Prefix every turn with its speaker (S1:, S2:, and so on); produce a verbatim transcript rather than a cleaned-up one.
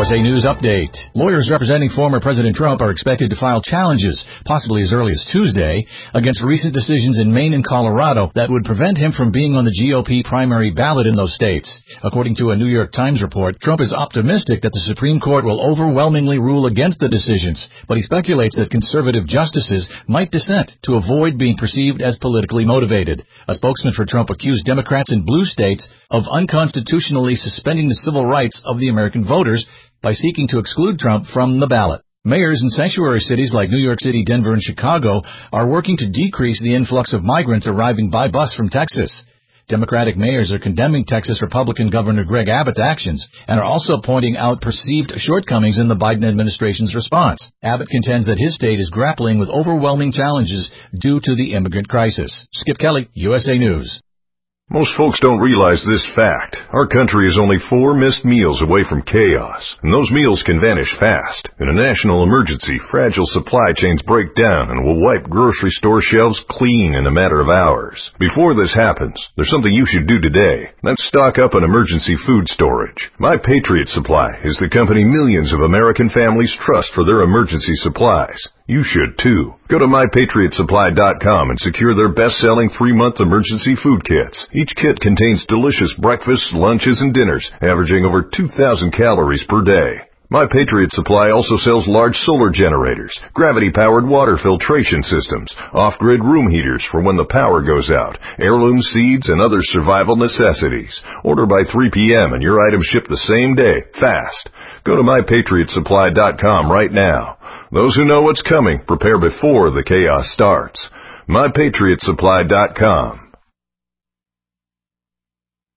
S1: S A News Update. Lawyers representing former President Trump are expected to file challenges, possibly as early as Tuesday, against recent decisions in Maine and Colorado that would prevent him from being on the G O P primary ballot in those states. According to a New York Times report, Trump is optimistic that the Supreme Court will overwhelmingly rule against the decisions, but he speculates that conservative justices might dissent to avoid being perceived as politically motivated. A spokesman for Trump accused Democrats in blue states of unconstitutionally suspending the civil rights of the American voters by seeking to exclude Trump from the ballot. Mayors in sanctuary cities like New York City, Denver, and Chicago are working to decrease the influx of migrants arriving by bus from Texas. Democratic mayors are condemning Texas Republican Governor Greg Abbott's actions and are also pointing out perceived shortcomings in the Biden administration's response. Abbott contends that his state is grappling with overwhelming challenges due to the immigrant crisis. Skip Kelly, U S A News.
S2: Most folks don't realize this fact. Our country is only four missed meals away from chaos, and those meals can vanish fast. In a national emergency, fragile supply chains break down and will wipe grocery store shelves clean in a matter of hours. Before this happens, there's something you should do today. That's stock up on emergency food storage. My Patriot Supply is the company millions of American families trust for their emergency supplies. You should too. Go to my patriot supply dot com and secure their best-selling three-month emergency food kits. Each kit contains delicious breakfasts, lunches, and dinners, averaging over two thousand calories per day. My Patriot Supply also sells large solar generators, gravity-powered water filtration systems, off-grid room heaters for when the power goes out, heirloom seeds, and other survival necessities. Order by three p.m. and your items ship the same day, fast. Go to my patriot supply dot com right now. Those who know what's coming prepare before the chaos starts. my patriot supply dot com.